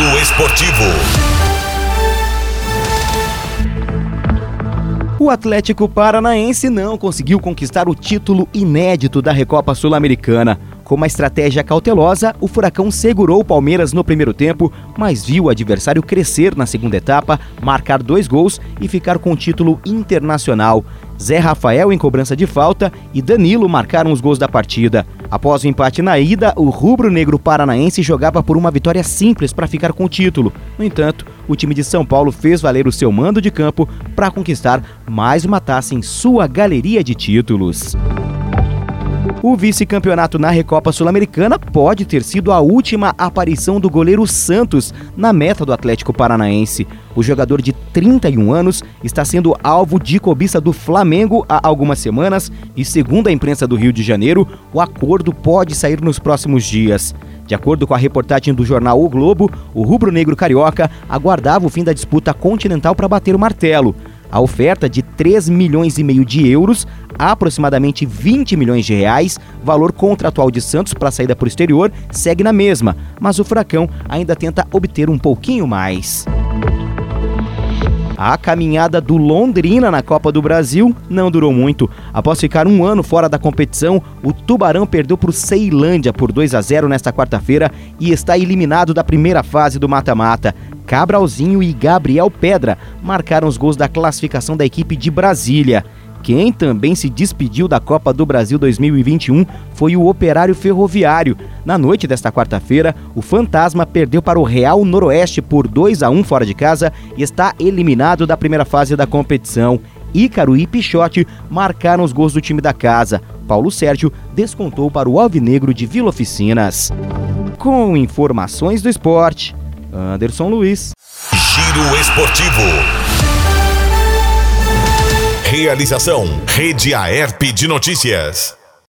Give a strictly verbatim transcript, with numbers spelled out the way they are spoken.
Giro Esportivo. O Atlético Paranaense não conseguiu conquistar o título inédito da Recopa Sul-Americana. Com uma estratégia cautelosa, o Furacão segurou o Palmeiras no primeiro tempo, mas viu o adversário crescer na segunda etapa, marcar dois gols e ficar com o título internacional. Zé Rafael em cobrança de falta e Danilo marcaram os gols da partida. Após o empate na ida, o rubro-negro paranaense jogava por uma vitória simples para ficar com o título. No entanto, o time de São Paulo fez valer o seu mando de campo para conquistar mais uma taça em sua galeria de títulos. O vice-campeonato na Recopa Sul-Americana pode ter sido a última aparição do goleiro Santos na meta do Atlético Paranaense. O jogador de trinta e um anos está sendo alvo de cobiça do Flamengo há algumas semanas e, segundo a imprensa do Rio de Janeiro, o acordo pode sair nos próximos dias. De acordo com a reportagem do jornal O Globo, o rubro-negro carioca aguardava o fim da disputa continental para bater o martelo. A oferta de três milhões e meio de euros, aproximadamente vinte milhões de reais, valor contratual de Santos para a saída para o exterior, segue na mesma, mas o Furacão ainda tenta obter um pouquinho mais. A caminhada do Londrina na Copa do Brasil não durou muito. Após ficar um ano fora da competição, o Tubarão perdeu para o Ceilândia por dois a zero nesta quarta-feira e está eliminado da primeira fase do mata-mata. Cabralzinho e Gabriel Pedra marcaram os gols da classificação da equipe de Brasília. Quem também se despediu da Copa do Brasil dois mil e vinte e um foi o Operário Ferroviário. Na noite desta quarta-feira, o Fantasma perdeu para o Real Noroeste por dois a um fora de casa e está eliminado da primeira fase da competição. Ícaro e Pichote marcaram os gols do time da casa. Paulo Sérgio descontou para o Alvinegro de Vila Oficinas. Com informações do esporte, Anderson Luiz. Giro Esportivo. Realização Rede Aerp de Notícias.